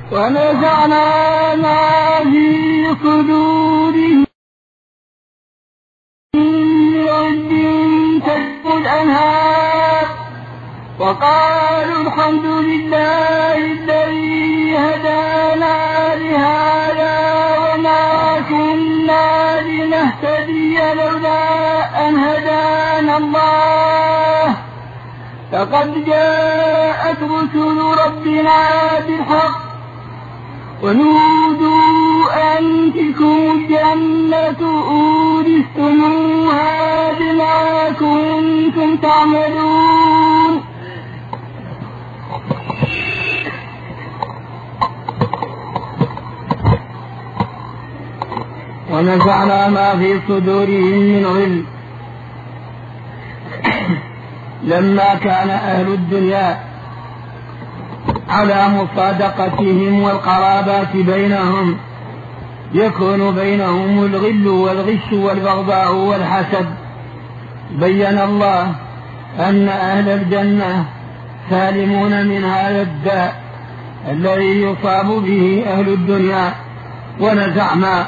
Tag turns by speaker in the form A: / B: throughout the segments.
A: ونزعنا ما في صدورهم من غل تجري الأنهار وقالوا الحمد لله الذي هدانا لهذا وما كنا لنهتدي لولا أن هدانا الله لقد جاءت رسل ربنا بالحق ونودوا أن تلكم الجنة أورثتموها بما كنتم تعملون ونزعنا ما في صدورهم من غل لما كان أهل الدنيا على مصادقتهم والقرابات بينهم يكون بينهم الغل والغش والبغضاء والحسد بين الله أن أهل الجنة سالمون من هذا الداء الذي يصاب به أهل الدنيا. ونزعنا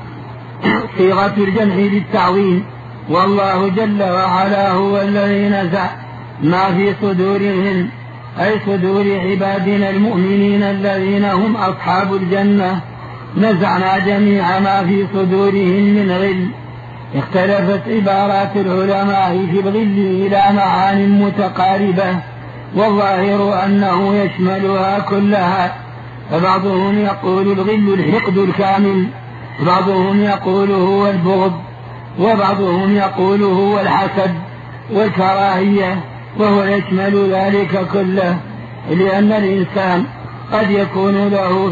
A: صيغة الجمع للتعظيم والله جل وعلا هو الذي نزع ما في صدورهم أي صدور عبادنا المؤمنين الذين هم أصحاب الجنة. نزعنا جميع ما في صدورهم من غل. اختلفت عبارات العلماء في الغل إلى معان متقاربة والظاهر أنه يشملها كلها. فبعضهم يقول الغل الحقد الكامل وبعضهم يقول هو البغض وبعضهم يقول هو الحسد والكراهية وهو يشمل ذلك كله لأن الإنسان قد يكون له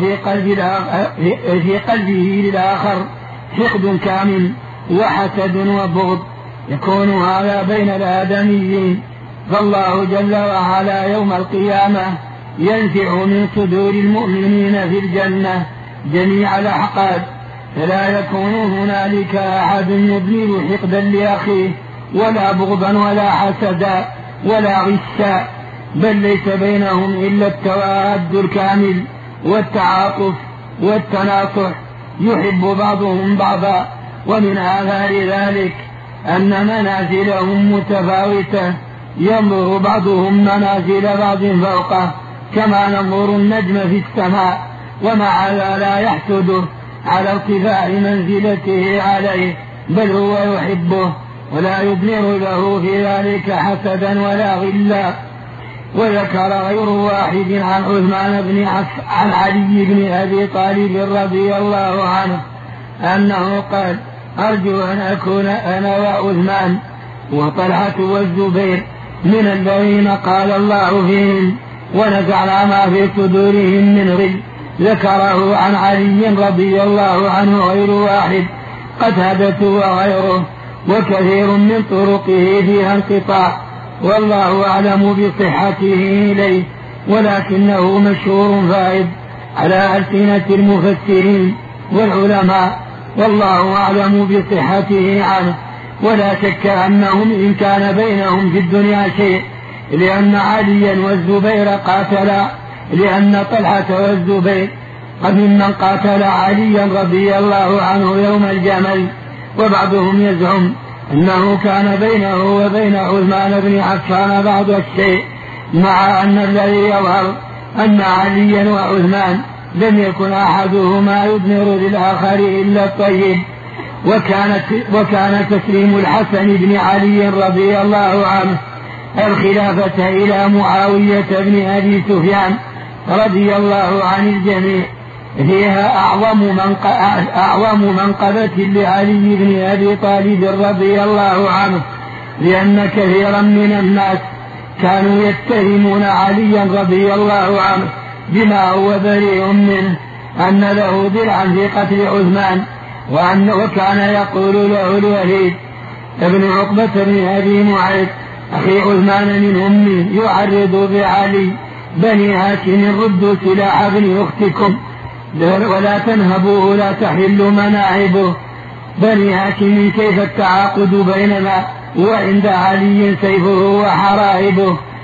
A: في قلبه للآخر حقد كامل وحسد وبغض يكون هذا بين الآدميين. فالله جل وعلا يوم القيامة ينزع من صدور المؤمنين في الجنة جميع الأحقاد فلا يكون هنالك أحد يضمر حقدا لأخيه ولا بغضا ولا حسدا ولا غشا بل ليس بينهم إلا التواد الكامل والتعاطف والتناصح يحب بعضهم بعضا. ومن آثار ذلك أن منازلهم متفاوتة ينظر بعضهم منازل بعض فوقه كما ننظر النجم في السماء ومع هذا لا يحسده على ارتفاع منزلته عليه بل هو يحبه ولا يضمر له في ذلك حسدا ولا غلا. وذكر غير واحد عن عثمان عن علي بن أبي طالب رضي الله عنه أنه قال أرجو أن أكون أنا وعثمان وطلحة والزبير من الذين قال الله فيهم ونزعنا ما في صدورهم من غل. ذكره عن علي رضي الله عنه غير واحد قتادة وغيره وكثير من طرقه فيها انقطاع والله أعلم بصحته إليه ولكنه مشهور فائد على ألسنة المفسرين والعلماء والله أعلم بصحته عنه. ولا شك أنهم إن كان بينهم في الدنيا شيء لأن عليا والزبير قاتلا لأن طلحة والزبير قد ممن قاتل عليا رضي الله عنه يوم الجمل. وبعضهم يزعم أنه كان بينه وبين عثمان بن عفان بعض الشيء مع أن الذي يظهر أن عليا وعثمان لم يكن أحدهما يضمر للآخر إلا الطيب. وكان تسليم الحسن بن علي رضي الله عنه الخلافة إلى معاوية بن أبي سفيان رضي الله عن الجميع فيها أعظم منقبة لعلي بن أبي طالب رضي الله عنه لأن كثيرا من الناس كانوا يتهمون عليا رضي الله عنه بما هو بريء منه أن له ضلعا في قتل عثمان وكان يقول له الوليد ابن عقبة بن أبي معيط أخي عثمان من أمي يعرض بعلي بني هاشم ردوا سلاح ابن أختكم ولا تنهبوه لا تحل مناعبه. بني هاشم كيف التعاقد بيننا وعند علي سيفه وحرائبه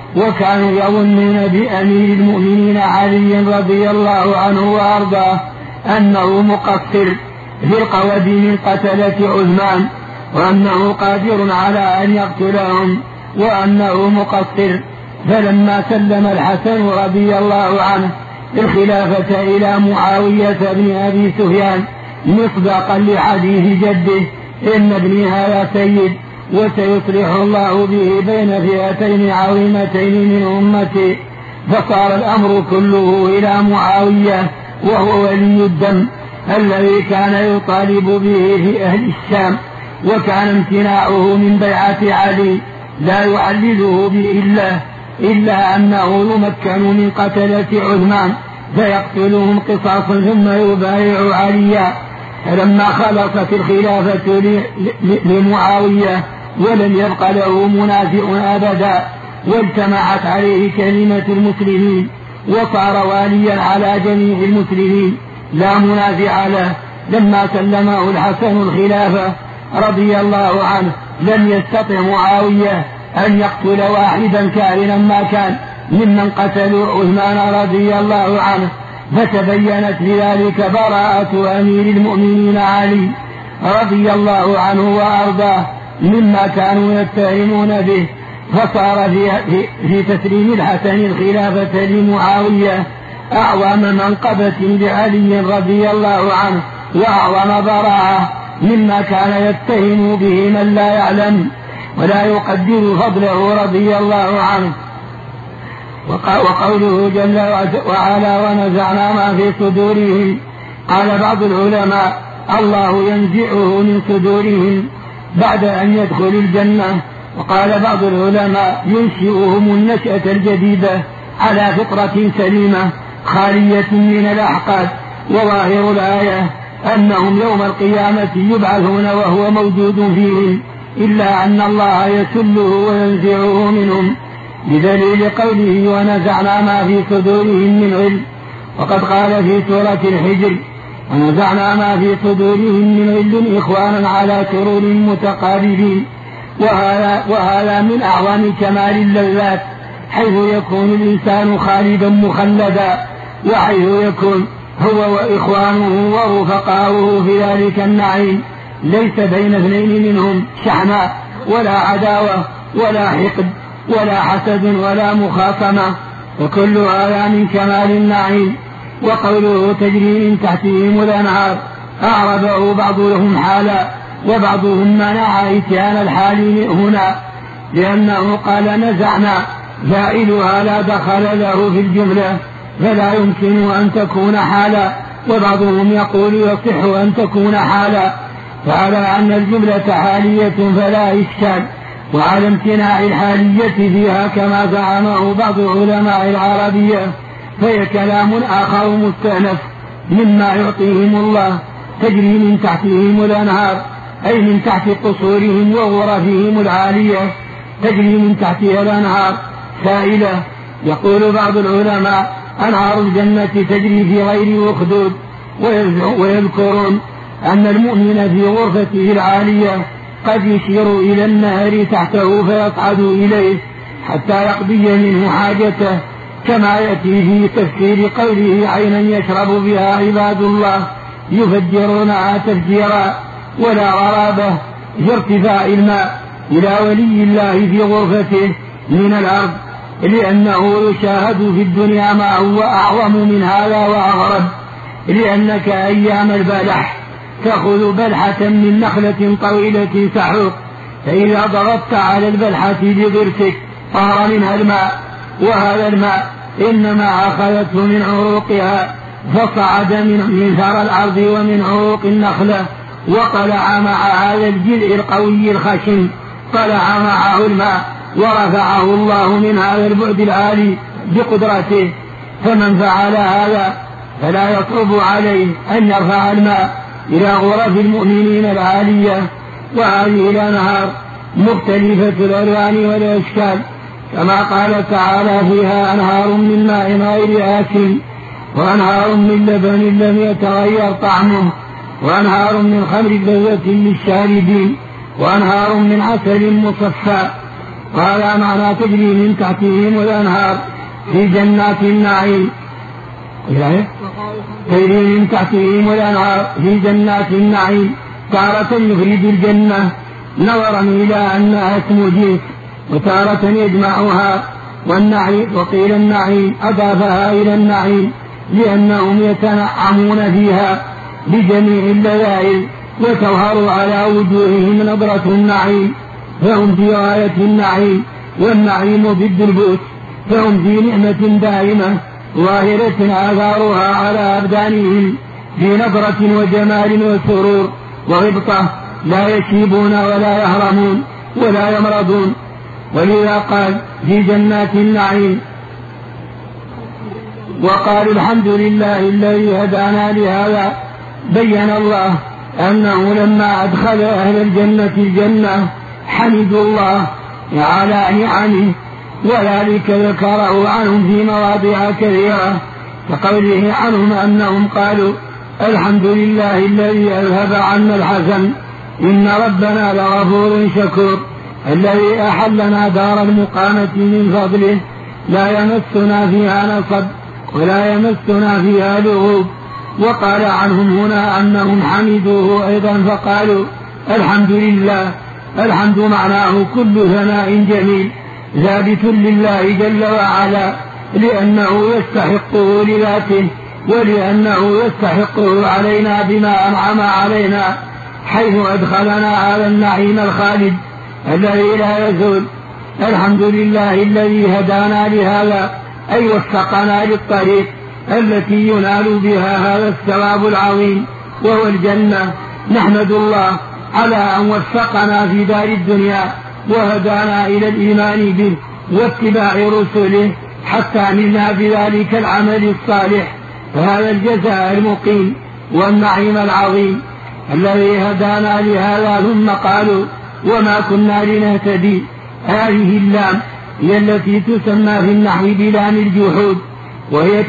A: وكانوا يظنون بأمير المؤمنين علي رضي الله عنه وأرضاه أنه مقصر في القود من قتلة عثمان، وأنه قادر على أن يقتلهم، وأنه مقصر. فلما سلم الحسن رضي الله عنه الخلافة إلى معاوية بن أبي سفيان مصداقا لحديث جده إن ابني هذا سيد وسيصلح الله به بين فئتين عظيمتين من أمتي، فصار الأمر كله إلى معاوية وهو ولي الدم الذي كان يطالب به في أهل الشام، وكان امتناعه من بيعة علي لا يعلله إلا أنه يمكن من قتلة عثمان فيقتلهم قصاصا ثم يبايع عليا. فلما خلصت الخلافة لمعاوية ولم يبق له منازع أبدا واجتمعت عليه كلمة المسلمين وصار واليا على جميع المسلمين لا منازع له، لما سلمه الحسن الخلافة رضي الله عنه لم يستطع معاوية أن يقتل واحدا كائنا ما كان ممن قتلوا عثمان رضي الله عنه، فتبينت بذلك براءة أمير المؤمنين علي رضي الله عنه وأرضاه مما كانوا يتهمون به، فصار في تسليم الحسن الخلافة لمعاوية أعظم منقبة لعلي رضي الله عنه وأعظم براءة مما كان يتهم به من لا يعلم ولا يقدر فضله رضي الله عنه. وقوله جل وعلا ونزعنا ما في صدورهم، قال بعض العلماء الله ينزعه من صدورهم بعد أن يدخلوا الجنة، وقال بعض العلماء ينشئهم النشأة الجديدة على فطرة سليمة خالية من الأحقاد. وظاهر الآية أنهم يوم القيامة يبعثون وهو موجود فيهم، إلا أن الله يسله وينزعه منهم بدليل قوله ونزعنا ما في صدورهم من علم. وقد قال في سورة الحجر ونزعنا ما في صدورهم من علم إخوانا على سرور متقاربين. وهذا من أعظم كمال اللذات، حيث يكون الإنسان خالدا مخلدا، وحيث يكون هو وإخوانه ورفقاؤه في ذلك النعيم ليس بين اثنين منهم شحناء ولا عداوة ولا حقد ولا حسد ولا مخاصمة، وكل هذا من كمال النعيم. وقوله تجري من تحتهم الأنهار أعربه بعضهم حالا وبعضهم منع إتيان الحال هنا، لأنه قال نزعنا فاعلها لا دخل له في الجملة فلا يمكن أن تكون حالا، وبعضهم يقول يصح أن تكون حالا، فعلى أن الجملة حالية فلا إشكال، وعلى امتناع الحالية فيها كما زعمه بعض علماء العربية فهي كلام آخر مستأنف مما يعطيهم الله. تجري من تحتهم الأنهار أي من تحت قصورهم وغرفهم العالية، تجري من تحتها الأنهار سائلة. يقول بعض العلماء أنهار الجنة تجري في غير أخدود، ويذكرون أن المؤمن في غرفته العالية قد يشير إلى النهر تحته فيصعد إليه حتى يقضي منه حاجته، كما يأتي في تفسير قوله عينا يشرب بها عباد الله يفجرونها تفجيرا. ولا غرابة في ارتفاع الماء إلى ولي الله في غرفته من الأرض، لأنه يشاهد في الدنيا ما هو أعظم من هذا وأغرب، لأنك أيام البلح تأخذ بلحة من نخلة طويلة سحوق، فإذا ضغطت على البلحة بضرسك طار منها الماء، وهذا الماء إنما أخذته من عروقها فصعد من ثرى الأرض ومن عروق النخلة وطلع مع هذا الجذع القوي الخشن، طلع معه الماء ورفعه الله من هذا البعد العالي بقدرته. فمن فعل هذا فلا يصعب عليه أن يرفع الماء إلى غرف المؤمنين العالية. وهذه الأنهار مختلفة الألوان والأشكال، كما قال تعالى فيها أنهار من ماء غير آسن وأنهار من لبن لم يتغير طعمه وأنهار من خمر لذة للشاربين وأنهار من عسل مصفى. وهذا معنى تجري من تحتهم الأنهار في جنات النعيم. تجري من تحتهم الأنهار في جنات النعيم. تارة يفرد الجنة نظرا إلى أنها اسم جنس، وتارة يجمعها والنعيم. وقيل النعيم أضافها إلى النعيم لأنهم يتنعمون فيها بجميع اللذائذ وتظهر على وجوههم نظرة النعيم، فهم في غاية النعيم، والنعيم ضد البؤس، فهم في نعمة دائمة ظاهرة آثارها على أبدانهم في نظرة وجمال وسرور وغبطة، لا يشيبون ولا يهرمون ولا يمرضون. ولذا قال في جنات النعيم. وقال الحمد لله الذي هدانا لهذا. بين الله أنه لما أدخل أهل الجنة الجنة حمدوا الله على نعمه، وذلك ذكره عنهم في مواضع كثيرة، كقوله عنهم أنهم قالوا الحمد لله الذي أذهب عنا الحزن إن ربنا لغفور شكور، الذي أحلنا دار المقامة من فضله لا يمسنا فيها نصب ولا يمسنا فيها لغوب. وقال عنهم هنا أنهم حمدوه أيضا فقالوا الحمد لله. الحمد معناه كل ثناء جميل ثابت لله جل وعلا، لأنه يستحقه لذاته، ولأنه يستحقه علينا بما أنعم علينا، حيث أدخلنا هذا النعيم الخالد الذي لا يزول. الحمد لله الذي هدانا لهذا، أي وفقنا للطريق التي ينال بها هذا الثواب العظيم وهو الجنة. نحمد الله على أن وفقنا في دار الدنيا وهدانا إلى الإيمان به واتباع رسله حتى عملنا بذلك العمل الصالح، فهذا الجزاء المقيم والنعيم العظيم الذي هدانا لهذا. ثم قالوا وما كنا لنهتدي. هذه اللام هي التي تسمى في النحو بلام الجحود، وهي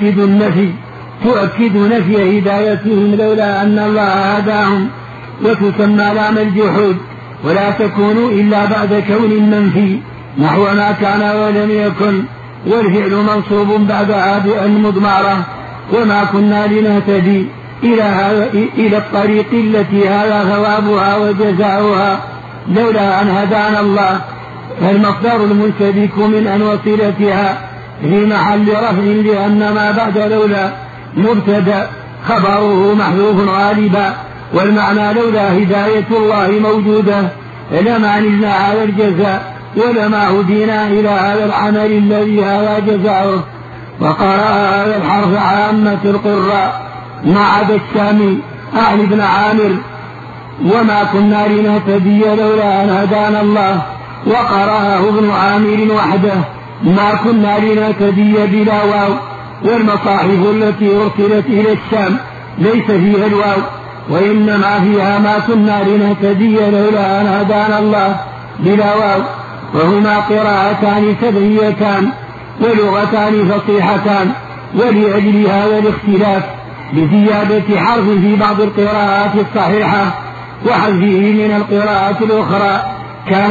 A: تؤكد نفي هدايتهم لولا أن الله هداهم، وتسمى لام الجحود، ولا تكون إلا بعد كون منفي نحو ما كان ولم يكن، والفعل منصوب بعدها بأن مضمرة. وما كنا لنهتدي إلى الطريق التي هذا ثوابها وجزاؤها لولا أن هدانا الله. فالمصدر المنسبك من أن وصلتها في محل رفع، لأن ما بعد لولا مبتدأ خبره محذوف غالبا، والمعنى لولا هداية الله موجودة لما نلنا هذا الجزاء ولما هدينا إلى هذا العمل الذي هذا جزاؤه. وقرأ هذا الحرف عامة القراء ما عدا الشامي أهل بن عامر وما كنا لنهتدي لولا أن هدانا الله. وقرأه ابن عامر وحده ما كنا لنهتدي بلا واو. والمصاحف التي أرسلت إلى الشام ليس فيها الواو، وإنما فيها ما كنا لنهتدي لولا أن هدانا الله بلا واو، وهما قراءتان سبعيتان ولغتان فصيحتان. ولأجل هذا الاختلاف بزيادة حرف في بعض القراءات الصحيحة وحذفه من القراءات الأخرى كان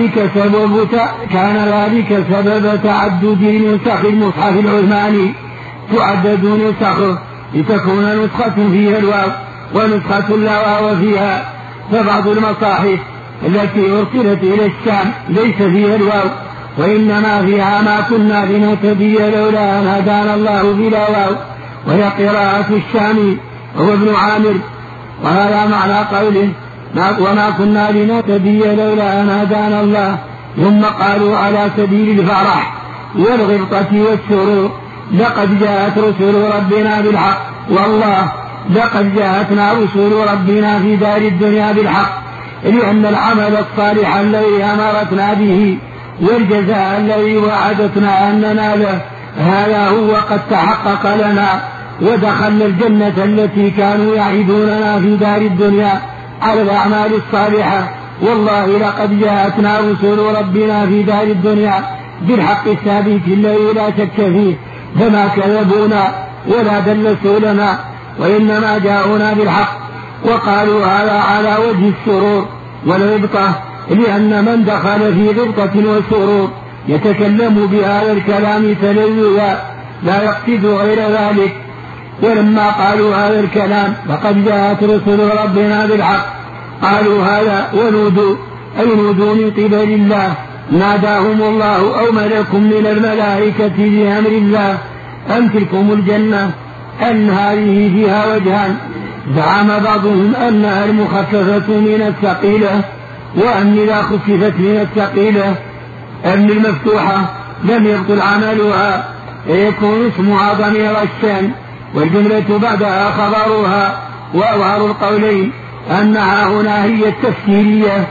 A: ذلك سبب تعدد نسخ المصحف العثماني، تعدد نسخه لتكون نسخة فيها الواو ونسخة لا واو فيها. فبعض المصاحف التي أرسلت إلى الشام ليس فيها الواو، وإنما فيها ما كنا لنهتدي لولا أن هدانا الله بلا واو، وهي قراءة الشامي هو ابن عامر. وهذا معنى قوله وما كنا لنهتدي لولا أن هدانا الله. ثم قالوا على سبيل الفرح والغبطة والسرور لقد جاءت رسل ربنا بالحق. والله لقد جاءتنا رسل ربنا في دار الدنيا بالحق، لأن العمل الصالح الذي أمرتنا به والجزاء الذي وعدتنا أن نناله هذا هو قد تحقق لنا، ودخلنا الجنة التي كانوا يعدوننا في دار الدنيا على الأعمال الصالحة. والله لقد جاءتنا رسل ربنا في دار الدنيا بالحق الثابت الذي لا شك فيه، فما كذبونا ولا دلسوا لنا، وإنما جاءونا بالحق. وقالوا هذا على وجه السرور والغبطة لأن من دخل في غبطة وسرور يتكلم بهذا الكلام تلذذا لا يقصد غير ذلك. ولما قالوا هذا الكلام لقد جاءت رسل ربنا بالحق قالوا هذا ونودوا أي نودوا من قبل الله ناداهم الله أو ملك من الملائكة بأمر الله أن تلكم الجنة أن هذه فيها وجهان زعم بعضهم أنها المخففة من الثقيلة وأن إذا خففت من الثقيلة أن المفتوحة لم يبطل عملها فيكون اسمها ضمير الشأن والجملة بعدها خبرها. وأظهر القولين أنها هنا هي التفسيرية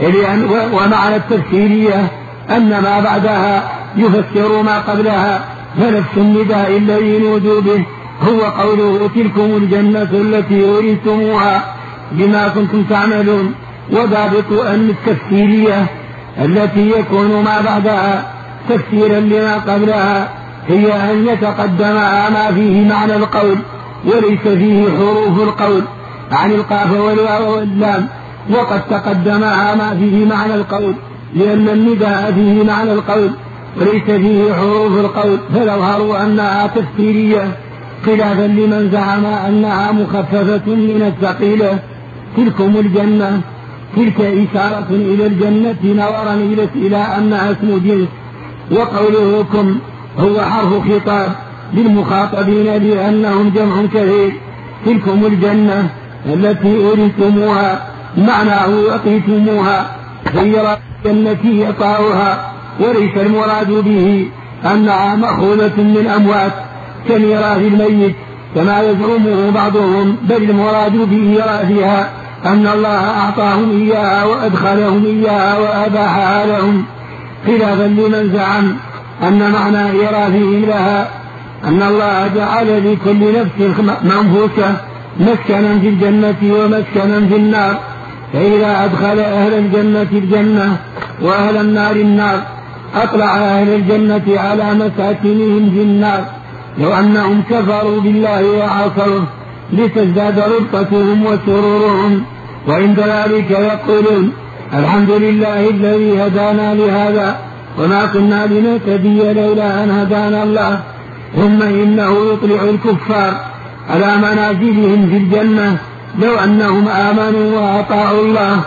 A: ومعنى التفسيرية أن ما بعدها يفسر ما قبلها. فنفس النداء الذي نودوا به هو قوله تلكم الجنة التي أورثتموها بما كنتم تعملون. وضابط أن التفسيرية التي يكون ما بعدها تفسيرا لما قبلها هي أن يتقدمها ما فيه معنى القول وليس فيه حروف القول عن القاف والواو واللام. وقد تقدمها ما فيه معنى القول لأن النداء فيه معنى القول وليس فيه حروف القول فيظهر أنها تفسيرية خلافا لمن زعم أنها مخففة من الثقيلة. تلكم الجنة تلك إشارة إلى الجنة نظرا إلى أنها اسم جنس. وقوله كم هو حرف خطاب للمخاطبين لأنهم جمع كثير. تلكم الجنة التي أورثتموها معناه أقيتموها غير الجنة يطاؤها وليس المراد به أنها مأخوذة من أموات كميراث الميت كما يزعمه بعضهم بل المراد بإيراثها أن الله أعطاهم إياها وأدخلهم إياها وأباحها لهم خلافا لمن زعم أن معنى إيراثهم لها أن الله جعل لكل نفس منفوسة مسكنا في الجنة ومسكنا في النار فإذا أدخل أهل الجنة الجنة وأهل النار النار أطلع أهل الجنة على مساكنهم في النار لو أنهم كفروا بالله وعصوه لتزداد ربطتهم وسرورهم. وعند ذلك يقولون الحمد لله الذي هدانا لهذا وما كنا لنهتدي لولا أن هدانا الله. ثم إنه يطلع الكفار على منازلهم في الجنة لو أنهم آمنوا وأطاعوا الله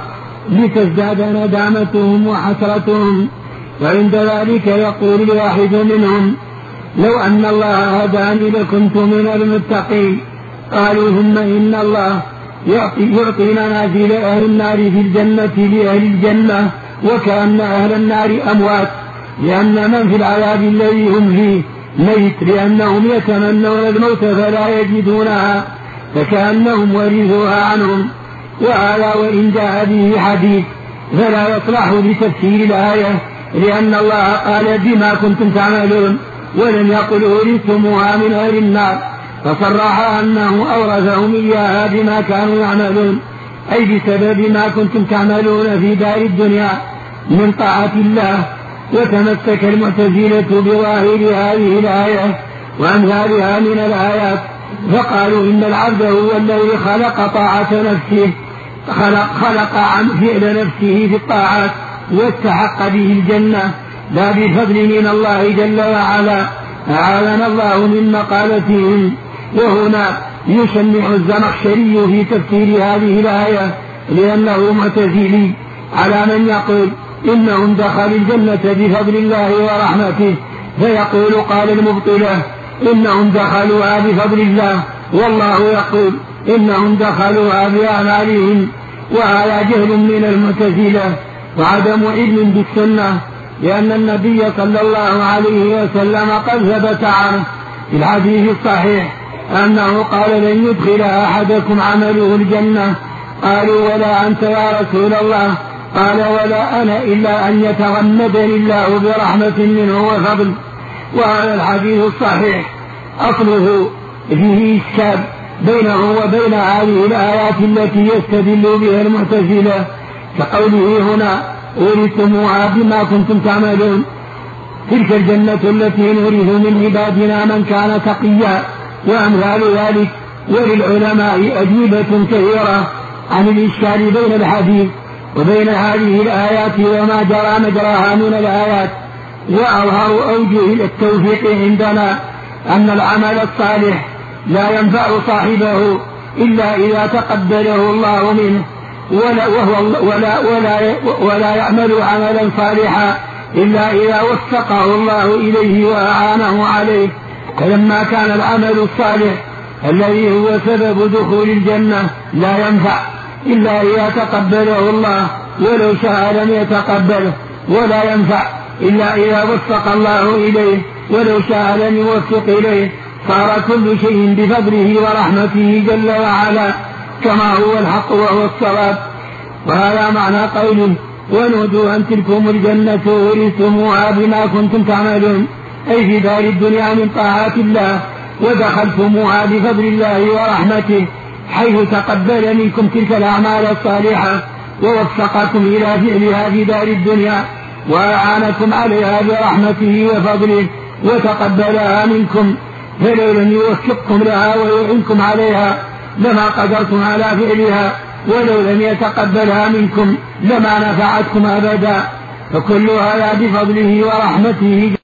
A: لتزداد ندامتهم وحسرتهم. وعند ذلك يقول الواحد منهم لو أن الله هداني لكنت من المتقين. قالوا ثم إن الله يعطي منازل أهل النار في الجنة لأهل الجنة وكأن أهل النار أموات لأن من في العذاب الذي هم فيه ميت لأنهم يتمنون الموت فلا يجدونها فكأنهم ورثوها عنهم. وهذا وإن جاء به حديث فلا يصلح لتفسير الآية لأن الله قال بما كنتم تعملون ولم يقل أورثتموها من أهل النار فصرح أنه أورثهم إياها بما كانوا يعملون أي بسبب ما كنتم تعملون في دار الدنيا من طاعة الله. وتمسك المعتزلة بظاهر هذه الآية وأمثالها من الآيات فقالوا إن العبد هو الذي خلق طاعة نفسه خلق عن فعل نفسه في الطاعات واستحق به الجنة لا بفضل من الله جل وعلا أعاذنا الله من مقالتهم. وهنا يشنع الزمخشري في تفسير هذه الآية لأنه معتزلي على من يقول إنهم دخلوا الجنة بفضل الله ورحمته فيقول قال المبطلة إنهم دخلوها بفضل الله والله يقول إنهم دخلوها بأعمالهم. وهذا جهل من المعتزلة وعدم علم بالسنة لأن النبي صلى الله عليه وسلم قد ثبت عنه في الحديث الصحيح أنه قال لن يدخل أحدكم عمله الجنة. قالوا ولا أنت يا رسول الله؟ قال ولا أنا إلا أن يتغمدني الله برحمة منه وفضل. وهذا الحديث الصحيح أصله فيه إشكال بينه وبين هذه الآيات التي يستدل بها المعتزلة كقوله هنا أورثتموها بما كنتم تعملون. تلك الجنة التي نورث من عبادنا من كان تقيا وأمثال ذلك. وللعلماء أجوبة كثيرة عن الإشكال بين الحديث وبين هذه الآيات وما جرى مجراها من الآيات وأظهر أوجه التوفيق عندنا أن العمل الصالح لا ينفع صاحبه إلا إذا تقبله الله منه، ولا يعمل عملا صالحا إلا إذا وفقه الله إليه وأعانه عليه. فلما كان العمل الصالح الذي هو سبب دخول الجنة لا ينفع إلا إذا تقبله الله ولو شاء لم يتقبله، ولا ينفع إلا إذا وفق الله إليه ولو شاء لم يوفق إليه، صار كل شيء بفضله ورحمته جل وعلا كما هو الحق وهو الصواب. وهذا معنى قوله ونودوا أن تلكم الجنة ورثتموها بما كنتم تعملون، أي في دار الدنيا من طاعات الله ودخلتموها بفضل الله ورحمته، حيث تقبل منكم تلك الأعمال الصالحة ووفقكم إلى فعلها في دار الدنيا وأعانكم عليها برحمته وفضله وتقبلها منكم، فلو لم يوفقكم لها ويعنكم عليها لما قدرتم على فعلها، ولو لم يتقبلها منكم لما نفعتكم أبدا، فكل هذا بفضله ورحمته.